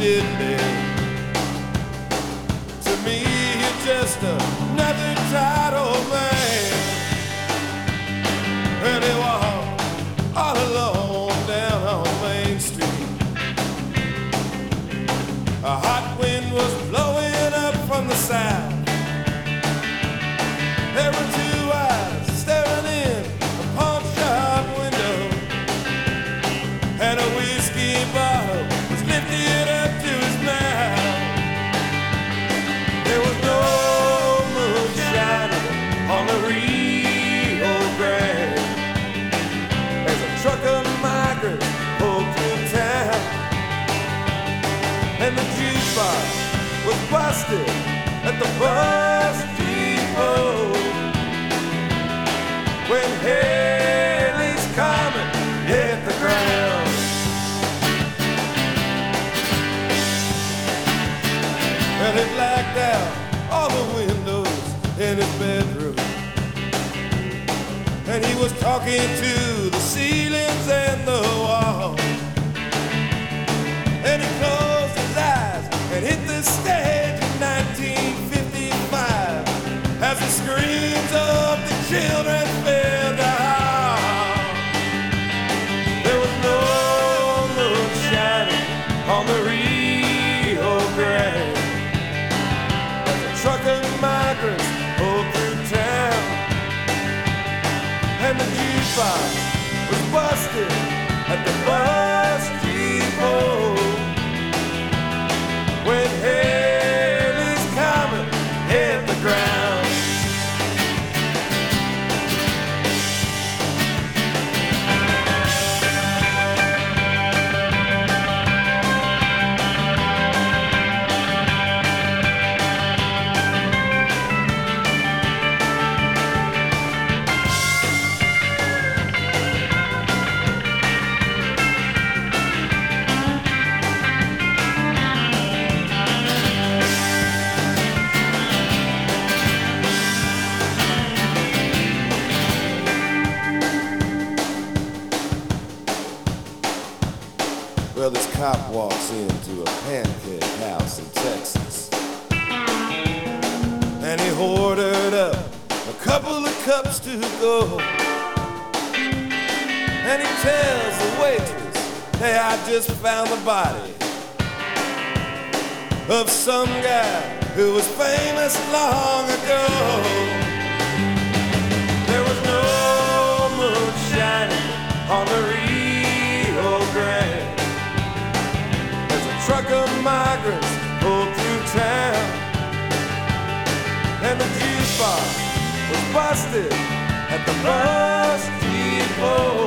diddly. To me, you're just another tired old man. And he walked all alone down on Main Street. A hot wind was blowing up from the south. There were two eyes staring in a pawn shop window, and a whiskey bottle was lifted up to his mouth. There was no moon shining on the Rio Grande as a truck of migrants pulled through town, and the jukebox was busted at the bus depot. When Haley's Comet hit the ground, and it blacked out all the windows in his bedroom, and he was talking to the ceilings and the walls, and he closed his eyes and hit the stage in 1955 as the screams of the children filled the hall. There was no moon shining on the Rio Grande as a truck of migrants pulled through town, and the jukebox was busted at the bus depot when Haley's Comet hit the ground. Well, this cop walks into a pancake house in Texas, and he ordered up a couple of cups to go, and he tells the waitress, hey, I just found the body of some guy who was famous long ago. There was no moon shining on the Rio Grande, truck of migrants pulled through town, and the jukebox was busted at the bus depot